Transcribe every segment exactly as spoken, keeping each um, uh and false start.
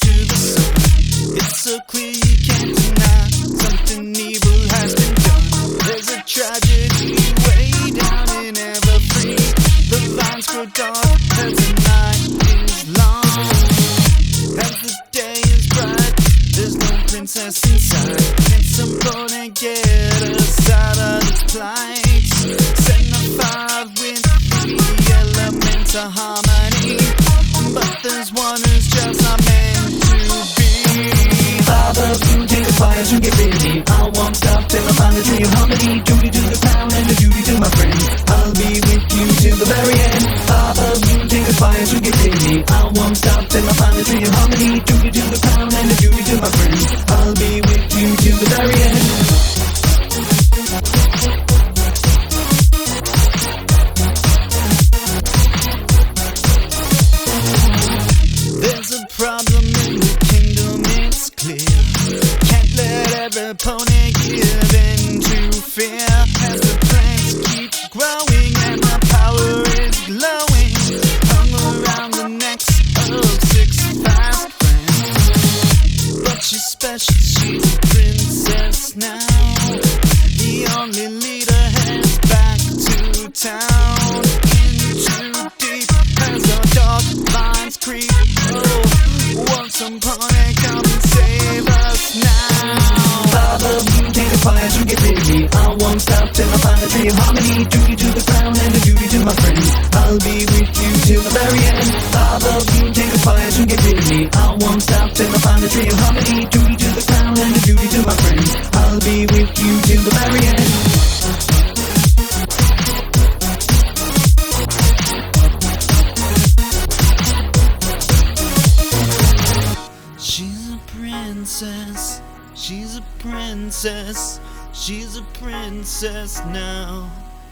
to the sun. It's so clear you can't deny something evil has been done. There's a tragedy way down in Everfree. The lines grow dark as the night is long. As the day is bright, there's no princess inside. Can somebody get us out of this plight? Send a five with the elements of harmony, but there's one who's just not meant to be. Father, you take the fire to get busy. I won't stop till I find the tree of harmony. Duty to the crown and the duty to my friend. I'll be with you till the very end. Father, you take the fire to get busy. I won't stop till I find the tree of harmony. Duty to the crown and the duty to my friend. I'll be with you till the very end. There's a problem in the kingdom, it's clear. Can't let every pony give in to fear. As the planks keep growing and the power is glowing, hung around the necks of six fast friends. But she's special, she's a princess now. The only leader heads back to town. Into deep as the dark lines creep. Oh, won't some pony come and save us now? Father, you take the fire to get busy. I won't stop till I find the tree of harmony. Duty to the crown and the duty to my friends. I'll be with you till the very end. Father, you take the fire to get busy. I won't stop till I find the tree of harmony. Duty to the crown and the duty to my friends. I'll be with you till the very end. She's a princess, she's a princess, she's a princess now.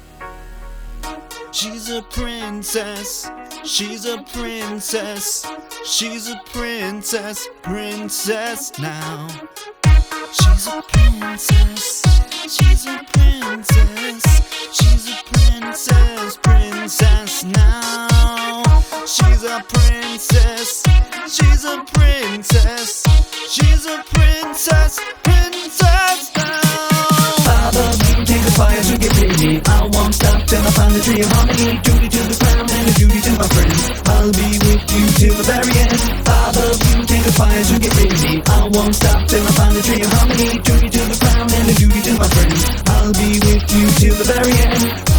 She's a princess, she's a princess, she's a princess, princess now. She's a princess, she's a princess, she's a princess, princess now. She's a princess, she's a princess, she's a princess, princess now. Father, you take the fire to get busy. I won't stop till I find the tree of harmony. Duty to the crown and the duty to my friends. I'll be with you till the very end. Father, you take the fire to get busy. I won't stop till I find the tree of harmony. Duty to the crown and the duty to my friends. I'll be with you till the very end.